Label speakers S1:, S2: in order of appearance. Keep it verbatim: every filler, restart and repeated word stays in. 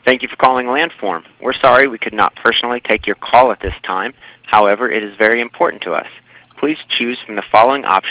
S1: Thank you for calling Landform. We're sorry we could not personally take your call at this time. However, it is very important to us. Please choose from the following options